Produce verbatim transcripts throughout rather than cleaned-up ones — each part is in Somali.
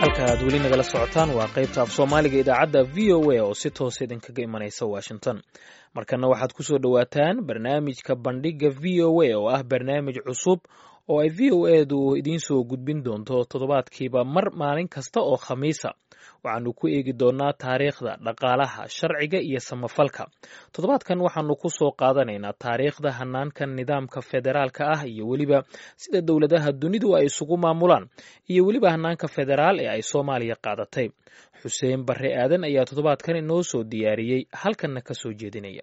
halka aad weli nagala socotaan waa qaybta af soomaaliga idaacadda v o a oo si toos idinkaga imanaysa washington. markana waxaad ku soo dhowaataan barnaamijka bandhiga v o a oo ah barnaamij cusub oo ay v o edu idiin soo gudbin doonto toddobaadkiiba mar maalin kasta oo khamiisa. waxaanu ku eegi doonaa taariikhda, dhaqaalaha, sharciga iyo samafalka. toddobaadkan waxaanu ku soo qaadanaynaa taariikhda hanaanka nidaamka federaalka ah iyo weliba sida dowladaha dunidu ay isugu maamulaan iyo weliba hanaanka federaal ee ay Soomaaliya qaadatay. Xuseen Barre Aadan ayaa toddobaadkan inoo soo diyaariyey halkanna ka soo jeedinaya.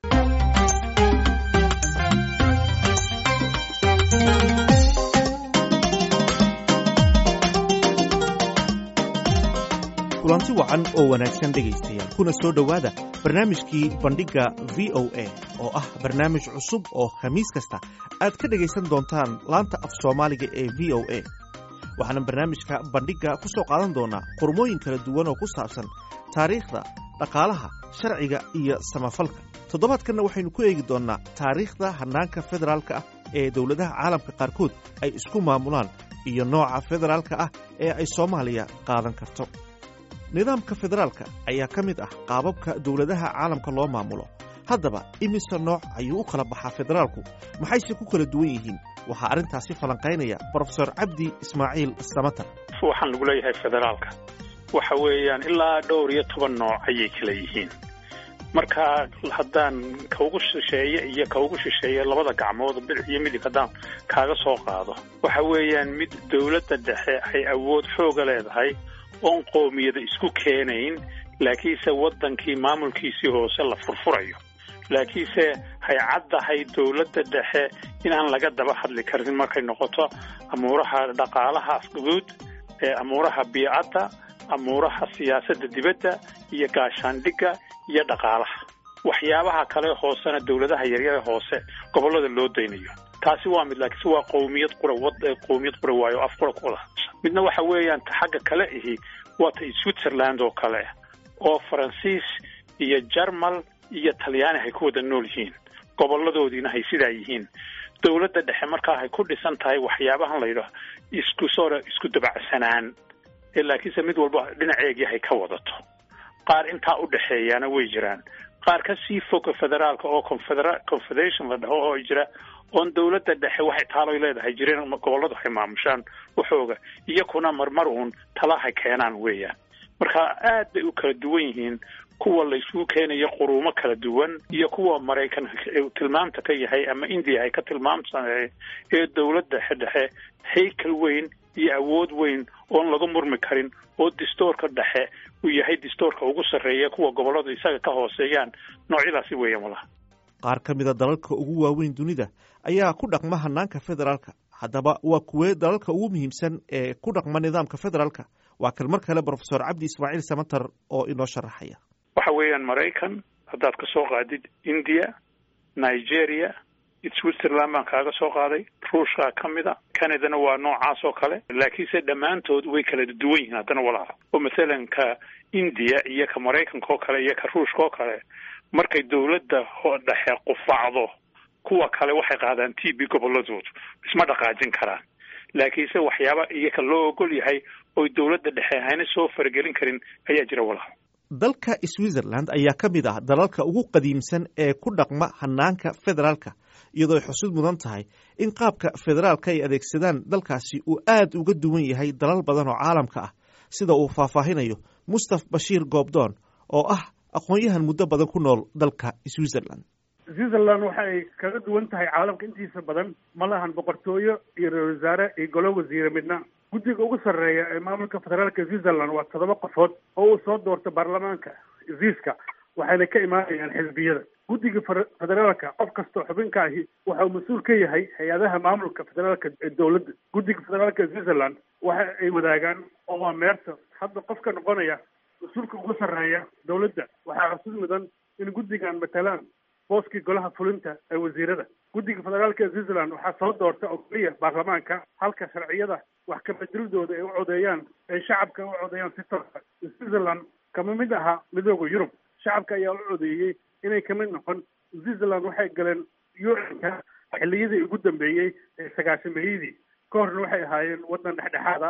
kulanti wacan oo wanaagsan dhegaystayaal kuna soo dhowaada barnaamijkii bandhigga v o a oo ah barnaamij cusub oo khamiis kasta aad ka dhegaysan doontaan laanta af soomaaliga ee v o a. waxaana barnaamijka bandhigga ku soo qaadan doonaa qormooyin kala duwan oo ku saabsan taariikhda, dhaqaalaha, sharciga iyo samafalka. toddobaadkanna waxaynu ku eegi doonnaa taariikhda hanaanka federaalka ah ee dowladaha caalamka qaarkood ay isku maamulaan iyo nooca federaalka ah ee ay Soomaaliya qaadan karto. nidaamka federaalka ayaa ka mid ah qaababka dowladaha caalamka loo maamulo. haddaba imise nooc ayuu u kala baxaa federaalku, maxayse ku kala duwan yihiin? waxaa arrintaasi falanqaynaya Professor Cabdi Ismaaciil Samatar. waxaan lagu leeyahay federaalka waxa weeyaan ilaa dhowr iyo toban nooc ayay kala yihiin. marka haddaan ka ugu shisheeye iyo ka ugu shisheeye labada gacmood bidix iyo midig haddaan kaaga soo qaado, waxa weeyaan mid dowladda dhexe ay awood xooga leedahay oon qoomiyada isku keenayn, laakiinse waddankii maamulkiisii hoose la furfurayo, laakiinse hay caddahay dowladda dhexe inaan laga daba hadli karin markay noqoto amuuraha dhaqaalaha afguud, ee amuuraha biicadda, amuuraha siyaasadda dibadda iyo gaashaandhigga iyo dhaqaalaha. waxyaabaha kale hoosena dowladaha yaryar hoose gobollada loo daynayo. taasi waa mid, laakiinse waa qowmiyad qura wad qowmiyad qura waayo af qura ku wada. midna waxa weeyaan xagga kale ihi waa ta Switzerland oo kale oo Faransiis iyo Jarmal iyo Talyaani ay ku wada nool yihiin, goboladoodiina ay sidaa yihiin. dowladda dhexe markaa ay ku dhisan tahay waxyaabahan la yidhaahdo isku soo isku dabacsanaan, ee laakiinse mid walba dhinaceegii ay ka wadato. qaar intaa u dhexeeyana way jiraan, qaar ka sii fog federaalka oo confederation la dhaho oo jira oon dowladda dhexe waxay taaloy leedahay jireen gobolladu ay maamushaan waxooga iyakuna marmar uun talaha keenaan weeyaan. marka aad bay u kala duwan yihiin kuwa la isugu keenayo quruumo kala duwan iyo kuwa Maraykan tilmaamta ka yahay ama India ay ka tilmaamsan ee dowladda dhexe heykal weyn iyo awood weyn oon laga murmi karin oo dastuurka dhexe uu yahay dastuurka ugu sarreeya kuwa gobolladu isaga ka hooseeyaan. noocyadaasi weeyaan walaal. qaar ka mid a dalalka ugu waaweyn dunida ayaa ku dhaqma hanaanka federaalka. haddaba waa kuwee dalalka ugu muhiimsan ee ku dhaqma nidaamka federaalka? waa kan mar kale Professor Cabdi Ismaaciil Samatar oo inoo sharaxaya. waxa weeyaan Maraykan, haddaad ka soo qaadid India, Nigeria, Switzerland baan kaaga soo qaaday, Ruushka ka mid a, Canadana waa noocaas oo kale, laakiinse dhammaantood way kala duwan yihiin haddana walaal. oo masalan ka India iyo ka Maraykanka oo kale iyo ka Ruushka oo kale markay dowladda dhexe qufacdo, kuwa kale waxay qaadaan T B gobolladoodu isma dhaqaajin karaan. laakiinse waxyaaba iyaga loo ogol yahay oo dowladda dhexe ayna soo faragelin karin ayaa jira walaal. dalka Switzerland ayaa ka mid ah dalalka ugu qadiimsan ee ku dhaqma hanaanka federaalka, iyadoo xusid mudan tahay in qaabka federaalka ay adeegsadaan dalkaasi uu aad uga duwan yahay dalal badan oo caalamka ah, sida uu faahfaahinayo Mustaf Bashiir Goobdoon oo ah aqoon-yahan muddo badan ku nool dalka Switzerland. Switzerland waxay kaga duwan tahay caalamka intiisa badan, ma lahan boqortooyo iyo ra'iisul wasaare iyo golo wasiire midna. guddiga ugu sarreeya ee maamulka federaalka Switzerland waa toddoba qofood oo uu soo doorto baarlamaanka Swiss-ka, waxayna ka imaanayaan xisbiyada. guddiga federaalka qof kastoo xubinka ahi waxa uu mas-uul ka yahay hay-adaha maamulka federaalka ee dowladda. guddiga federaalka Switzerland waxa ay wadaagaan oo waa meerta hadda qofka noqonaya mas-uulka ugu sarreeya dowladda. waxaa xusid mudan in guddigan matalaan booskii golaha fulinta ee wasiirada. guddiga federaalka Switzerland waxaa soo doorta oo keliya baarlamaanka, halka sharciyada wax ka bedeldooda ay u codeeyaan ay shacabka u codeeyaan si toos ah. Switzerland kama mid aha midooda Yurub, shacabka ayaa u codeeyey inay ka mid noqon. Switzerland waxay galeen U N-ka xilliyadii ugu dambeeyey ee sagaashameeyadii, ka horna waxay ahaayeen waddan dhexdhexaad ah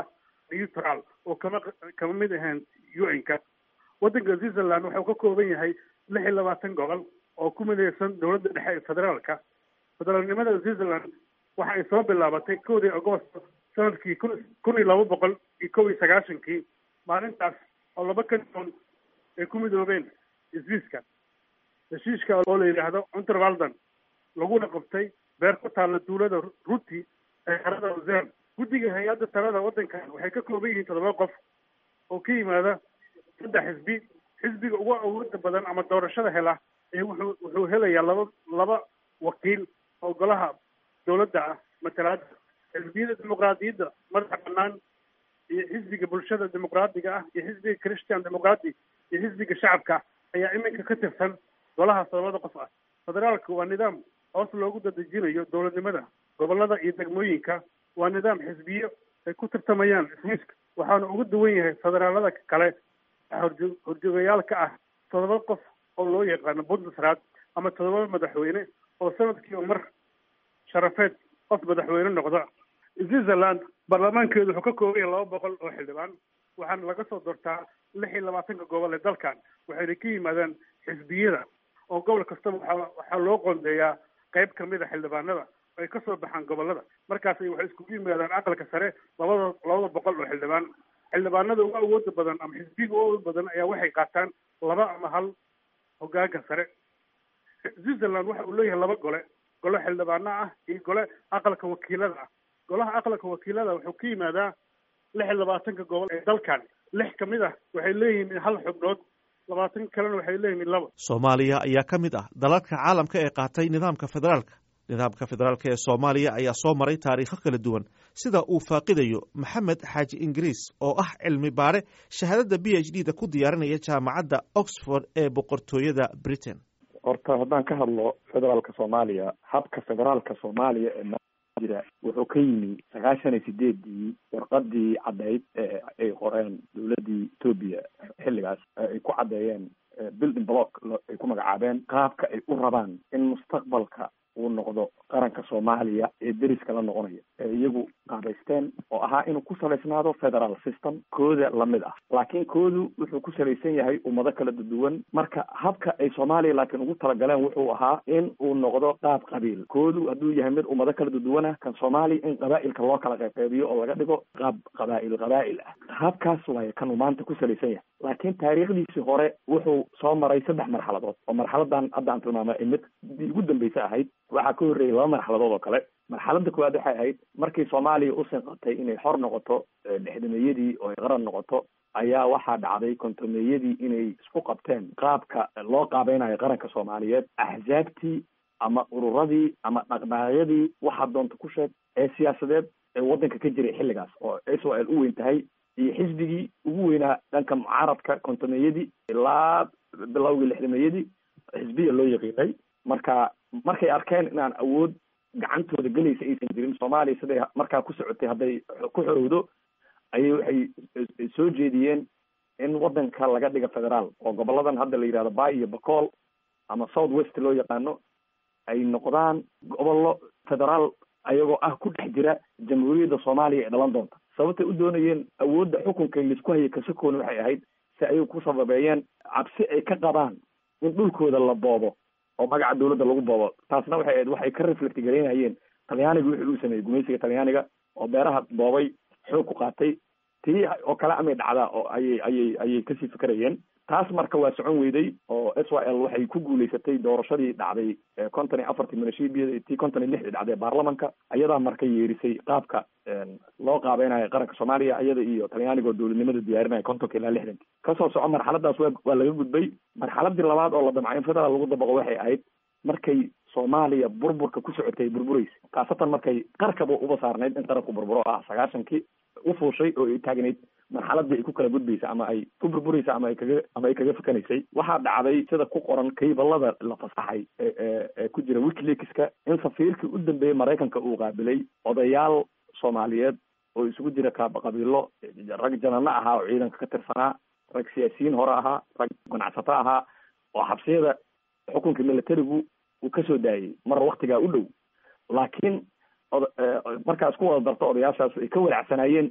neutral oo kama kama mid ahayn u n-ka. waddanka Switzerland wuxuu ka kooban yahay lix iyo labaatan gobol oo ku midaysan dowladda dhexe ee federaalka. federaalnimada Switzerland waxa ay soo bilaabatay kowdii Agoosto sanadkii kun iyo laba boqol iyo kow iyo sagaashankii, maalintaas oo laba kanton ay ku midoobeen Swiss-ka. heshiiska oo la yidhaahdo Unterwalden laguna qabtay beer ku taalla duulada Ruti ee harada Luzern. guddiga hay-adda talada waddankan waxay ka kooban yihiin toddoba qof oo ka yimaada saddex xisbi. xisbiga ugu awoodda badan ama doorashada hela ee wuxuu wuxuu helayaa laba laba wakiil oo golaha dowladda ah matalaada. xisbiyada dimuqraadiyadda madaxa bannaan iyo xisbiga bulshada dimuqraadiga ah iyo xisbiga Christian Democratic iyo xisbiga shacabka ayaa iminka ka tirsan golahaas labada qof ah. federaalka waa nidaam hoos loogu dadejinayo dowladnimada gobolada iyo degmooyinka. waa nidaam xisbiyo ay ku tartamayaan ismiiska, waxaana ugu duwan yahay federaalada kale horjo- horjoogayaal ka ah toddoba qof oo loo yaqaano Bundesrat ama toddoba madaxweyne oo sanadkiiba mar sharafeed qof madaxweyne noqda. Switzerland baarlamaankeedu wuxuu ka kooban yahay laba boqol oo xildhibaan, waxaana laga soo doortaa lix iyo labaatanka gobol ee dalkan. waxayna ka yimaadaan xisbiyada oo gobol kastaba waxaa waxaa loo qoondeeyaa qayb kamid a xildhibaanada ay ka soo baxaan gobolada. markaas waxay iskugu yimaadaan aqalka sare labada labada boqol oo xildhibaan. xildhibaanada ugu awooda badan ama xisbiga ugu awooda badan ayaa waxay qaataan laba ama hal hoggaanka sare. Switzerland waxa uu leeyahay laba gole, gole xildhibaano ah iyo gole aqalka wakiilada ah. golaha aqalka wakiilada wuxuu ka yimaadaa lix iyo labaatanka gobol ee dalkan. lix ka mid ah waxay leeyihiin hal xubnood, labaatan kalena waxay leeyihiin laba. soomaaliya ayaa ka mid ah dalalka caalamka ee qaatay nidaamka federaalka. nidaamka federaalka ee soomaaliya ayaa soo maray taariikho kala duwan, sida uu faaqidayo maxamed xaaji ingiriis oo ah cilmi baare shahaadada b h d da ku diyaarinaya jaamacadda Oxford ee boqortooyada Britain. horta haddaan ka hadlo federaalka soomaaliya, habka federaalka soomaaliya ee jira wuxuu ka yimi sagaashan iyo sideedii warqadii caddayd ee ay qoreen dowladii Ethiopia xilligaas ay ku caddeeyeen building block ay ku magacaabeen qaabka ay u rabaan in mustaqbalka uu noqdo qaranka Soomaaliya ee deriska la noqonaya. iyagu qaabaysteen oo ahaa inuu ku saleysnaado federal system kooda lamid ah, laakiin koodu wuxuu ku salaysan yahay ummado kala duwan. marka habka ay Soomaaliya laakiin ugu talagaleen wuxuu ahaa in uu noqdo qaab qabiil. koodu hadduu yahay mid ummado kala duwan ah, kan Soomaaliya in qabaa'ilka loo kala qaybiyo oo laga dhigo qaab qabaa'il qabaa'il ah. habkaas waaye kan uu maanta ku salaysan yahay. laakiin taariikhdiisii hore wuxuu soo maray saddex marxaladood oo marxaladan hadda aan tilmaamay mid ugu dambaysa ahayd. waxaa ka horreeyay laba marxaladood oo kale. marxaladda koowaad waxay ahayd markii Soomaaliya u sinqatay inay xor noqoto lixdameeyadii oo ay qaran noqoto, ayaa waxaa dhacday kontomeeyadii inay isku qabteen qaabka loo qaabaynayo qaranka Soomaaliyeed. axsaabtii ama ururadii ama dhaqdhaqaaqyadii waxaa doonta ku sheeg ee siyaasadeed ee waddanka ka jiray xilligaas oo Israel u weyn tahay, iyo xisbigii ugu weynaa dhanka mucaaradka kontomeeyadii ilaa bilowgii lixdameeyadii xisbiya loo yaqiinay. marka markay arkeen inaan awood gacantooda gelaysa aysan jirin Soomaaliya siday markaa ku socotay hadday ku xorowdo, ayay waxay soo jeediyeen in waddanka laga dhiga federaal oo goboladan hadda la yidhahdo Bay iyo Bakool ama South West loo yaqaano ay noqdaan gobollo federaal ayagoo ah ku dhex jira jamhuuriyadda Soomaaliya ee dhalan doonta. sababtay u doonayeen awoodda xukunka laisku hayay kasakoon waxay ahayd si ay ku sababeeyeen cabsi ay ka qabaan in dhulkooda la boobo oo magaca dawladda lagu boobo. taasna waxay ahayd waxay ka reflect gareynayeen talyaaniga wixii uu sameeyey gumaysiga talyaaniga oo beeraha boobay xoog ku qaatay. tii oo kale amay dhacdaa oo ayay ayay ayay kasii fikrayeen. taas marka waa socon weyday oo Israel waxay ku guuleysatay doorashadii dhacday konton iyo afartii milishiibiyada tii konton iyo lixdii dhacday baarlamanka. ayadaa marka yeerisay qaabka loo qaabaynayo qaranka Soomaaliya iyada iyo talyaaniga oo dowladnimada diyaarinaya kontonka ilaa lixdanki. kasoo soco marxaladaas waa waa laga gudbay. marxaladii labaad oo la damcay in federaal lagu dabaqo waxay ahayd markay Soomaaliya burburka ku socotay burburaysa, khaasatan markay qarkaba uba saarnayd in qaranku burburo ah sagaashankii u fuushay oo ay taagnayd marxaladii ay ku kala gudbaysa ama ay ku burburaysa ama ay kaga ama ay kaga fakanaysay. waxaa dhacday sida ku qoran kaybalada la fasaxay ee ee ku jira WikiLeakska in safiirkii u dambeeyay Mareykanka uu qaabilay odayaal Soomaaliyeed oo isugu jira kaaba qabiilo, rag janana ahaa oo ciidanka ka tirsanaa, rag siyaasiyiin hore ahaa, rag ganacsato ahaa oo xabsiyada xukunka militarigu uu ka soo daayay mar waqtigaa u dhow. laakiin markaas ku wada darto odayaashaas ay ka walaacsanayeen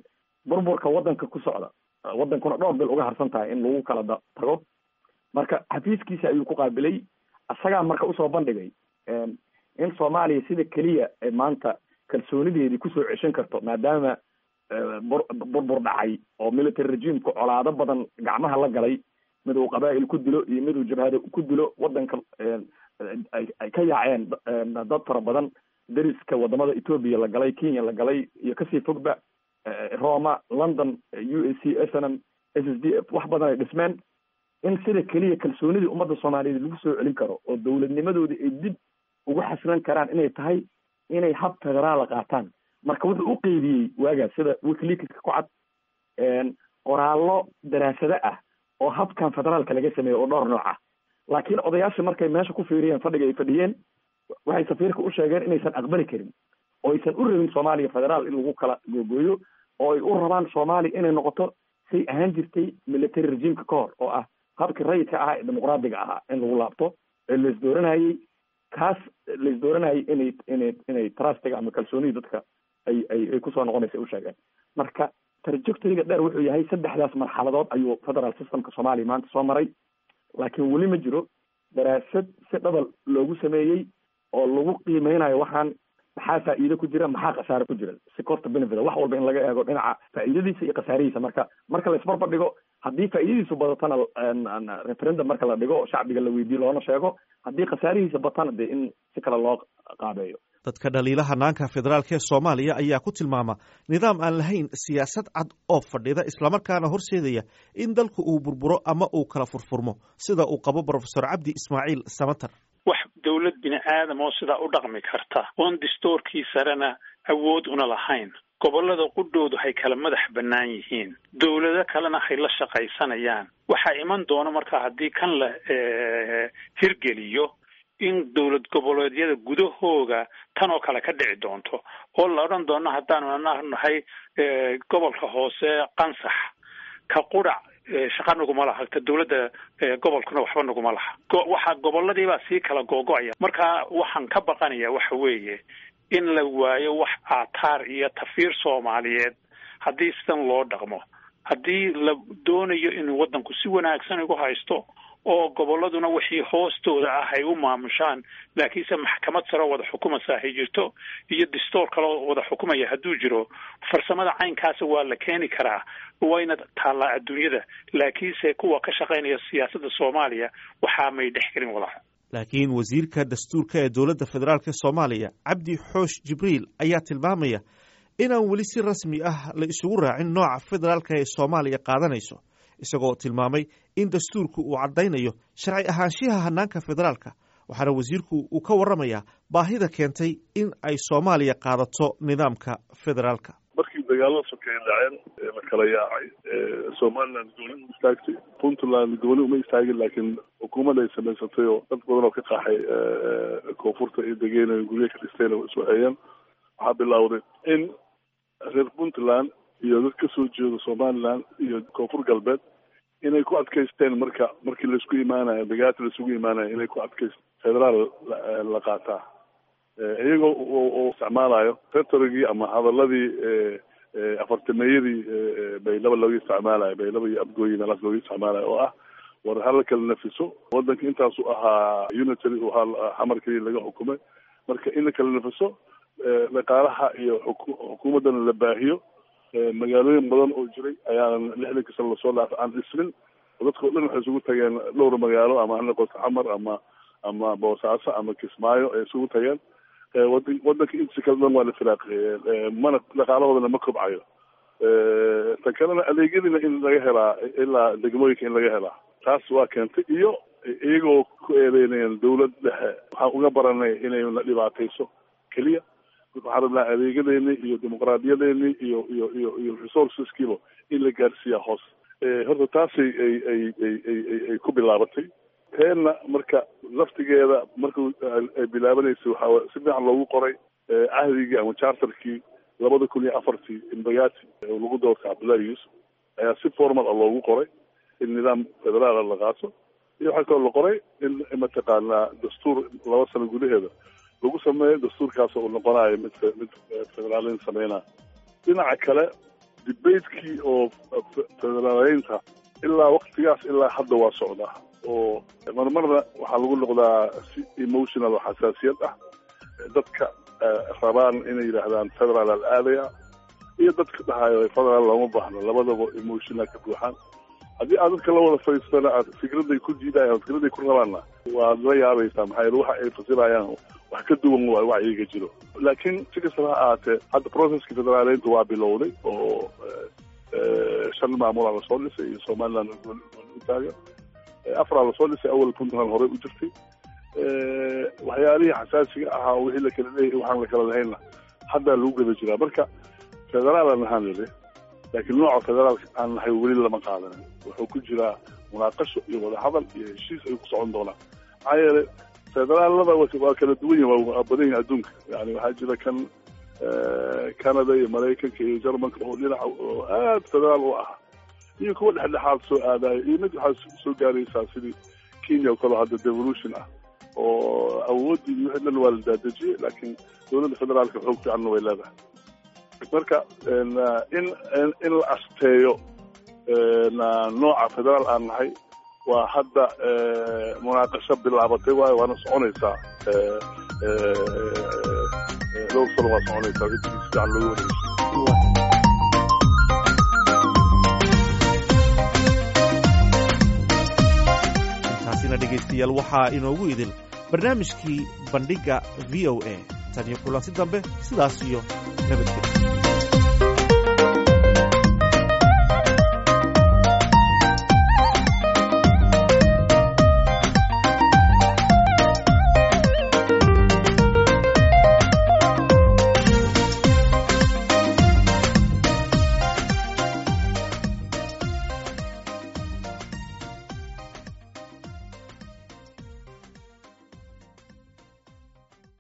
burburka waddanka ku socda waddankuna dhowr bil uga harsan tahay in lagu kala da tago marka xafiiskiisa ayuu ku qaabilay isagaa marka usoo bandhigay in soomaaliya sida keliya ay maanta kalsoonideedii kusoo ceshan karto maadaama burbur dhacay oo military regimeka colaado badan gacmaha la galay mid uu qabaa'il ku dilo iyo mid uu jabhada ku dilo waddanka ay ka yaaceen dad fara badan dariska wadamada ethoopia la galay kenya la galay iyo kasii fogba roma london u a c s n m s s d f wax badan ay dhismeen in sida keliya kalsoonidii ummadda soomaaliyeed lagu soo celin karo oo dawladnimadoodii ay dib ugu xasilan karaan inay tahay inay hab federaala qaataan marka wuxuu u qeybiyey waagaas sida wikileakska ku cad qoraallo daraasado ah oo habkan federaalka laga sameeyo oo dhowr nooc ah laakiin odayaasha markay meesha ku fiiriyeen fadhiga ay fadhiyeen waxay safiirka u sheegeen inaysan aqbali karin oo aysan u rabin soomaaliya federaal in lagu kala googooyo oo ay u rabaan soomaaliya inay noqoto say ahaan jirtay military regimeka ka hor oo ah habkii rayidka ahaa ee dimuqraadiga ahaa in lagu laabto ee la isdooranayay kaas la isdooranayay inay inay inay trustiga ama kalsoonida dadka ay ay ay kusoo noqonaysa u sheegeen marka trajectoryga dheer wuxuu yahay saddexdaas marxaladood ayuu federal systemka soomaaliya maanta soo maray laakiin weli ma jiro daraasad si dhabal loogu sameeyey oo lagu qiimeynayo waxaan maxaa faa'iido ku jira maxaa khasaare ku jira si cost benefit wax walba in laga eego dhinaca faa'iidadiisa iyo khasaarihiisa marka marka la isbarbar dhigo haddii faa'iidadiisu badatana referendum marka la dhigo oo shacbiga la weydiiyo loona sheego haddii khasaarihiisa batana dee in si kale loo qaabeeyo dadka dhaliila hanaanka federaalka ee soomaaliya ayaa ku tilmaama nidaam aan lahayn siyaasad cad oo fadhida islamarkaana horseedaya in dalku uu burburo ama uu kala furfurmo sida uu qabo professor cabdi ismaaciil samatar wax dawlad bini aadam oo sidaa u dhaqmi karta oon dastuurkii sarena awood una lahayn gobollada qudhoodu hay kala madax bannaan yihiin dawlado kalena hay la shaqaysanayaan waxaa iman doona marka haddii kan la hirgeliyo in dawlad goboleedyada gudahooga tan oo kale ka dhici doonto oo la odhan doono haddaanu nahay gobolka hoose qansax ka qudhac shaqa naguma laha ta dawladda gobolkuna waxba naguma laha waxaa goboladiibaa sii kala googo-aya marka waxaan ka baqanaya waxa weeye in la waayo wax aataar iyo tafiir soomaaliyeed haddii sidan loo dhaqmo haddii la doonayo inuu waddanku si wanaagsan igu haysto oo gobolladuna wixii hoostooda ah ay u maamushaan laakiinse maxkamad sare wada xukumaysa hay jirto iyo dastuur kaloo wada xukumaya hadduu jiro farsamada caynkaasi waa la keeni karaa wayna taallaa adduunyada laakiinse kuwa ka shaqaynaya siyaasadda soomaaliya waxaa may dhex gelin walaal laakiin wasiirka dastuurka ee dowladda federaalk soomaaliya cabdi xoosh jibriil ayaa tilmaamaya inaan weli si rasmi ah la isugu raacin nooca federaalka ee soomaaliya qaadanayso isagoo tilmaamay in dastuurku uu caddaynayo sharci ahaanshiyaha hanaanka federaalka waxaana wasiirku uu ka warramayaa baahida keentay in ay soomaaliya qaadato nidaamka federaalka markii dagaalada sokeeye dhaceen la kala yaacay somaliland gooni u istaagtay puntland gooni uma istaagin laakiin xukuumad ay samaysatay oo dad badan oo ka qaxay koonfurta iyo degeenay guryo ka dhisteen oo isu hayeen waxaa bilowday in reer puntland iyo dad ka soo jeedo somaliland iyo koonfur galbeed inay ku adkaysteen marka markii laisku imaanayo dagaati laisugu imaanayo inay ku adkayst federaal la qaataa iyagoo oo isticmaalayo retorigii ama hadaladii afartameeyadii baylaba looga isticmaalayo baylaba iyo abgooyi meelaas looga isticmaalayo oo ah war hala kala nafiso waddanka intaasu ahaa unitary u ahaa xamarkii laga xukumay marka in la kala nafiso dhaqaalaha iyo xukuumaddana la baahiyo magaalooyin badan oo jiray ayaanan lixdanka sano lasoo dhaafay aan dhismin dadka o dhan waxay isugu tageen dhowr magaalo ama hanoqoto xamar ama ama boosaaso ama kismaayo ay isugu tageen wadan waddanka intiisa kala dhan waa la firaaqeeyey mana dhaqaalahoodana ma kobcayo ta kalena adeegyadiina in laga helaa ilaa degmooyinka in laga helaa taas waa keentay iyo iyagoo ku eedeynayaan dawlad dhexe waxaan uga baranay inayna dhibaatayso keliya waxaan rabnaa adeegadeeni iyo dimuqraadiyadeeni iyo iyo iyo iyo resourceskiiba in la gaarsiiya hoos horta taasay ay ay ay ay ay ku bilaabatay teenna marka laftigeeda marka ay bilaabanaysay waxaa si fiican loogu qoray cahdigii ama charterkii labada kun iyo afartii imbagati lagu doortay cabdullahi yuusuf ayaa si formal ah loogu qoray in nidaam federaala la qaato iyo waxaa kaloo la qoray in mataqaanaa dastuur laba sano gudaheeda lagu sameeyo dastuurkaas uu noqonayo mid mid federaalin sameynaa dhinaca kale debatekii oo federaaleynta ilaa waktigaas ilaa hadda waa socdaa oo marmarna waxaa lagu noqdaa si emotional oo xasaasiyad ah dadka rabaan inay yidhaahdaan federaal al aadaya iyo dadka dhahayo federaal looma baahno labadaba emotional ka buuxaan haddii aad dadka la wada fadhiistana aad fikraday ku diidayaan fikraday ku rabaanna waad la yaabaysaa maxaa yeele waxa ay fasirayaan wax ka duwan waayo wacyiga jiro laakiin si kastaba ha ahaatee hadda processkii federaaleynta waa bilowday oo shan maamulaa lasoo dhisay iyo somaliland utaaga afaraa lasoo dhisay awal puntland horey u jirtay waxyaalihii xasaasiga ahaa wixii la kala leeyahay waxaan la kala lahaynna haddaa lagu gada jiraa marka federaal aan ahaan lele laakiin nooca federaalka aan nahay weli lama qaadanin wuxuu ku jiraa munaaqasho iyo wadahadal iyo heshiis ay ku socon doonaan maxaa yeelay federaalada waa kala duwan yihin waa badan yihin adduunka yani waxaa jira kan canada iyo maraykanka iyo jermanka oo dhinaca oo aad federaal u ah iyo kuwa dhexdhexaad soo aadayo iyo mid waxaa soo gaaraysaa sidii kenya oo kale hadda devolution ah oo awoodii iyo wixii dhan waa la daadejiyey laakiin dowladda federaalka xoog fiicanna way leedahay marka in in la asteeyo nooca federaal aan nahay waa hadda munaaqasho bilaabatay waayo waana soconaysaa dhowr sano waa soconaysaa si fiican loogu wareegso intaasina dhegaystayaal waxaa inoogu idin barnaamijkii bandhigga v o a tan iyo kulansi dambe sidaas iyo nabadgelyo